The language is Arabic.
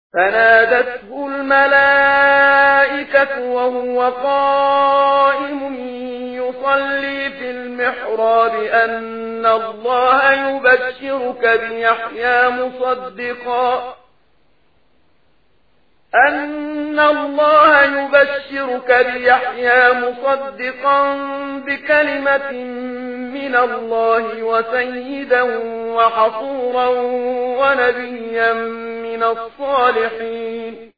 فنادته الملائكة وهو قائم يصلي في المحراب أن الله يبشرك بيحيى مصدقا بكلمة من الله وسيدا وحصورا ونبيا من الصالحين